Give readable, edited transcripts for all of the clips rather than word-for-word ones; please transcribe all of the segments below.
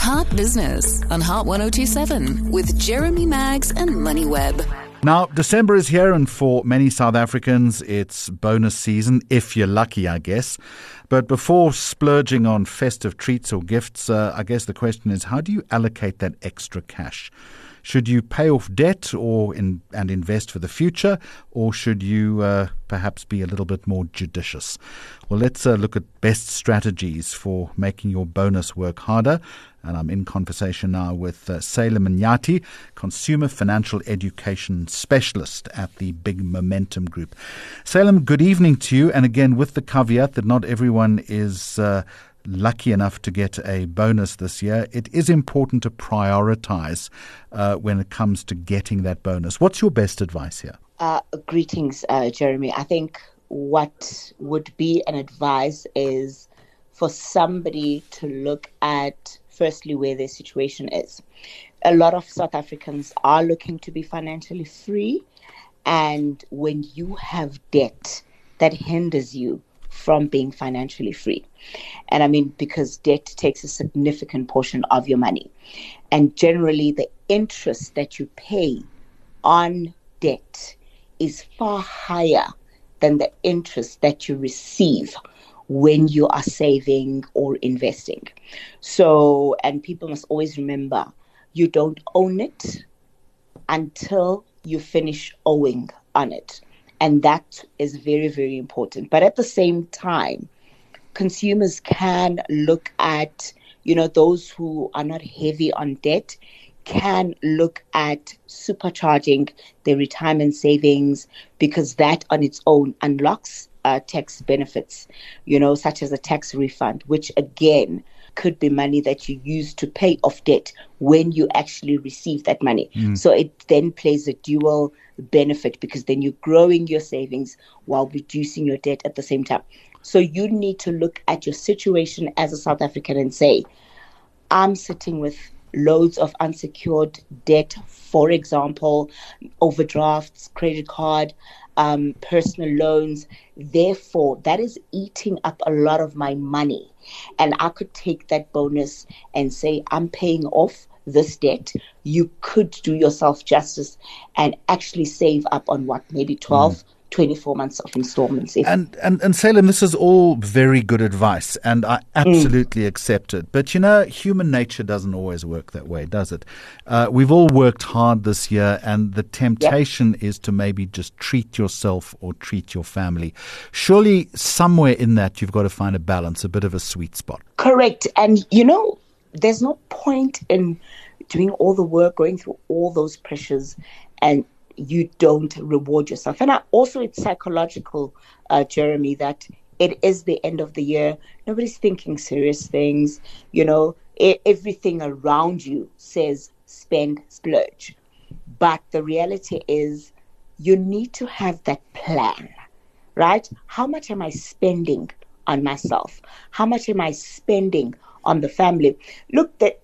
Heart Business on Heart 1027 with Jeremy Maggs and MoneyWeb. Now, December is here, and for many South Africans, it's bonus season, if you're lucky, I guess. But before splurging on festive treats or gifts, I guess the question is, how do you allocate that extra cash? Should you pay off debt and invest for the future, or should you perhaps be a little bit more judicious? Well, let's look at best strategies for making your bonus work harder. And I'm in conversation now with Salem Mnyati, Consumer Financial Education Specialist at the Big Momentum Group. Salem, good evening to you. And again, with the caveat that not everyone is lucky enough to get a bonus this year, it is important to prioritize when it comes to getting that bonus. What's your best advice here? Greetings, Jeremy. I think what would be an advice is for somebody to look at firstly where their situation is. A lot of South Africans are looking to be financially free, and when you have debt, that hinders you from being financially free. And I mean, because debt takes a significant portion of your money. And generally, the interest that you pay on debt is far higher than the interest that you receive when you are saving or investing. So, and people must always remember, you don't own it until you finish owing on it. And that is very, very important. But at the same time, consumers can look at, those who are not heavy on debt can look at supercharging their retirement savings, because that on its own unlocks tax benefits, such as a tax refund, which again could be money that you use to pay off debt when you actually receive that money. So it then plays a dual benefit, because then you're growing your savings while reducing your debt at the same time. So you need to look at your situation as a South African and say, I'm sitting with loads of unsecured debt, for example, overdrafts, credit card, personal loans. Therefore, that is eating up a lot of my money. And I could take that bonus and say, I'm paying off this debt. You could do yourself justice and actually save up on maybe 12, 24 months of installments. And Salem, this is all very good advice, and I absolutely accept it. But human nature doesn't always work that way, does it? We've all worked hard this year, and the temptation is to maybe just treat yourself or treat your family. Surely somewhere in that you've got to find a balance, a bit of a sweet spot. Correct. And there's no point in doing all the work, going through all those pressures, and you don't reward yourself. And it's psychological, Jeremy, that it is the end of the year. Nobody's thinking serious things. Everything around you says spend, splurge. But the reality is you need to have that plan, right? How much am I spending on myself? How much am I spending on the family? Look, the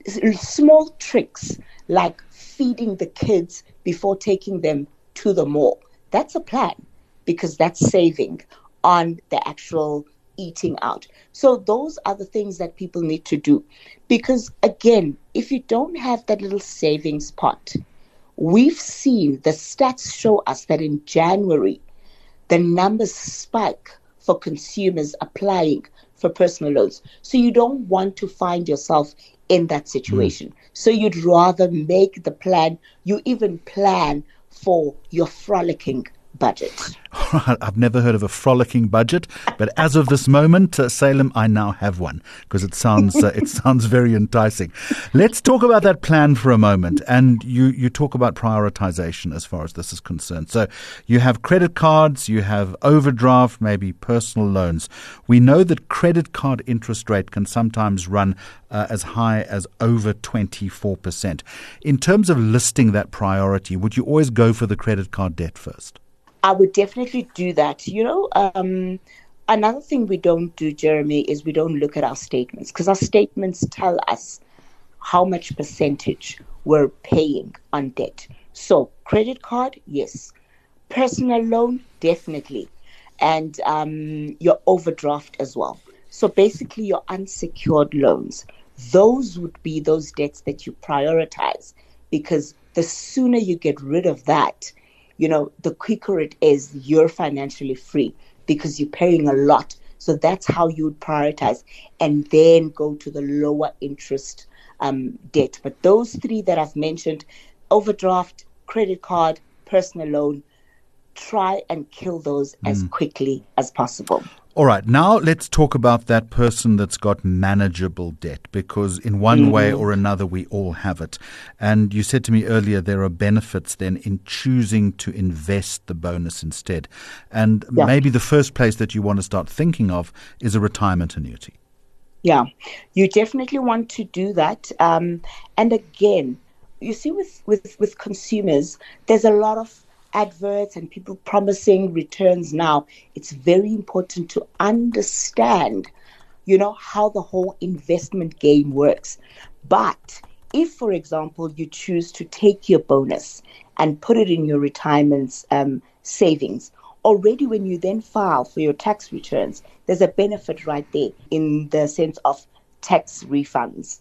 small tricks like feeding the kids before taking them to the mall. That's a plan, because that's saving on the actual eating out. So those are the things that people need to do. Because again, if you don't have that little savings pot, we've seen the stats show us that in January, the numbers spike for consumers applying for personal loans. So you don't want to find yourself in that situation. So you'd rather make the plan. You even plan for your frolicking budget. I've never heard of a frolicking budget, but as of this moment, Salem, I now have one, because it sounds very enticing. Let's talk about that plan for a moment. And you talk about prioritization as far as this is concerned. So you have credit cards, you have overdraft, maybe personal loans. We know that credit card interest rate can sometimes run as high as over 24%. In terms of listing that priority, would you always go for the credit card debt first? I would definitely do that. Another thing we don't do, Jeremy, is we don't look at our statements, because our statements tell us how much percentage we're paying on debt. So credit card, yes. Personal loan, definitely. And your overdraft as well. So basically your unsecured loans. those would be those debts that you prioritize, because the sooner you get rid of that, the quicker it is you're financially free, because you're paying a lot. So that's how you would prioritize, and then go to the lower interest debt. But those three that I've mentioned, overdraft, credit card, personal loan, try and kill those as quickly as possible. All right, now let's talk about that person that's got manageable debt, because in one way or another we all have it. And you said to me earlier there are benefits then in choosing to invest the bonus instead. And maybe the first place that you want to start thinking of is a retirement annuity. Yeah, you definitely want to do that. And again, you see with consumers, there's a lot of adverts and people promising returns now. It's very important to understand, how the whole investment game works. But if, for example, you choose to take your bonus and put it in your retirement savings, already when you then file for your tax returns, there's a benefit right there in the sense of tax refunds,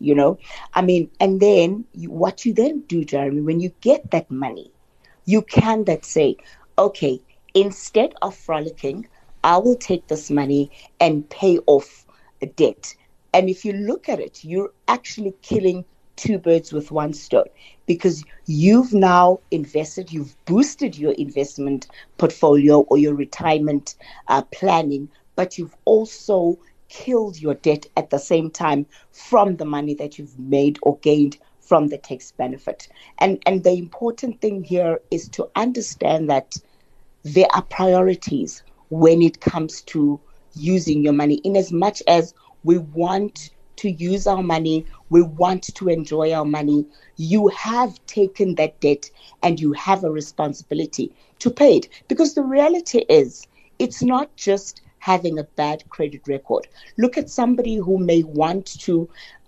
and then what you then do, Jeremy, when you get that money, you can then say, okay, instead of frolicking, I will take this money and pay off a debt. And if you look at it, you're actually killing two birds with one stone, because you've now invested, you've boosted your investment portfolio or your retirement planning, but you've also killed your debt at the same time from the money that you've made or gained from the tax benefit. And the important thing here is to understand that there are priorities when it comes to using your money. In as much as we want to use our money, we want to enjoy our money, you have taken that debt and you have a responsibility to pay it. Because the reality is, it's not just having a bad credit record. Look at somebody who may want to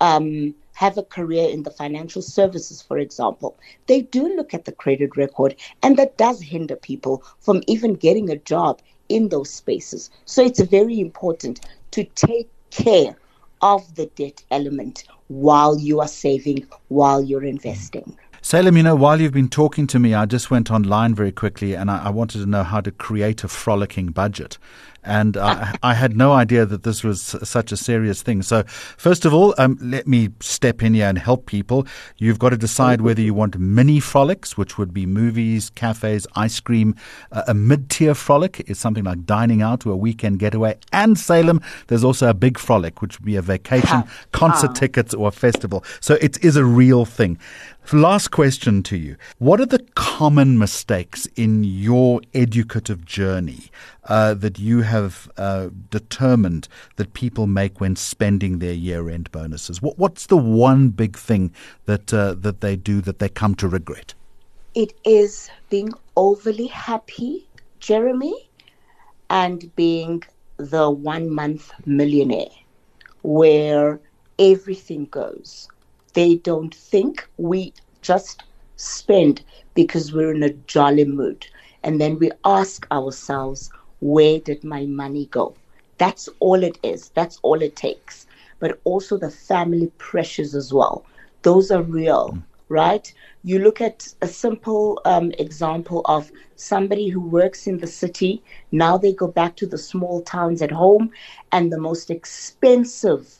have a career in the financial services, for example. They do look at the credit record, and that does hinder people from even getting a job in those spaces. So it's very important to take care of the debt element while you are saving, while you're investing. Salem, while you've been talking to me, I just went online very quickly and I wanted to know how to create a frolicking budget. And I had no idea that this was such a serious thing. So first of all, let me step in here and help people. You've got to decide whether you want mini frolics, which would be movies, cafes, ice cream. A mid-tier frolic is something like dining out or a weekend getaway. And Salem, there's also a big frolic, which would be a vacation, concert tickets or a festival. So it is a real thing. Last question to you. What are the common mistakes in your educative journey that you have determined that people make when spending their year-end bonuses? What's the one big thing that they do that they come to regret? It is being overly happy, Jeremy, and being the 1 month millionaire where everything goes. They don't think, we just spend because we're in a jolly mood. And then we ask ourselves, where did my money go? That's all it is. That's all it takes. But also the family pressures as well. Those are real, right? You look at a simple example of somebody who works in the city. Now they go back to the small towns at home, and the most expenses,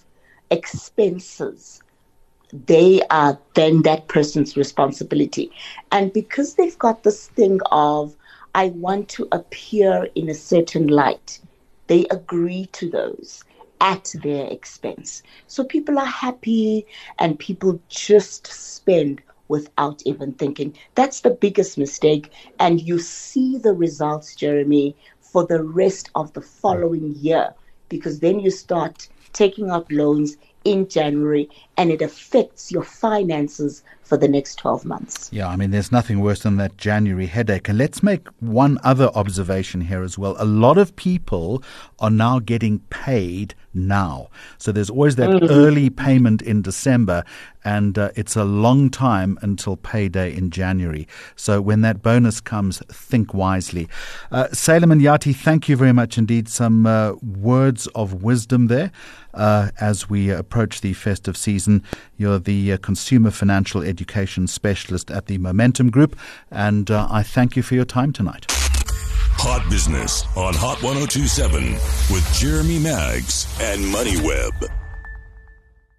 they are then that person's responsibility. And because they've got this thing of, I want to appear in a certain light, they agree to those at their expense. So people are happy and people just spend without even thinking. That's the biggest mistake. And you see the results, Jeremy, for the rest of the following year, because then you start taking out loans in January, and it affects your finances for the next 12 months. Yeah, I mean, there's nothing worse than that January headache. And let's make one other observation here as well. A lot of people are now getting paid now. So there's always that early payment in December, and it's a long time until payday in January. So when that bonus comes, think wisely. Salem and Yati, thank you very much indeed. Some words of wisdom there as we approach the festive season. Peterson. You're the Consumer Financial Education Specialist at the Momentum Group, and I thank you for your time tonight. Hot Business on Hot 102.7 with Jeremy Maggs and MoneyWeb.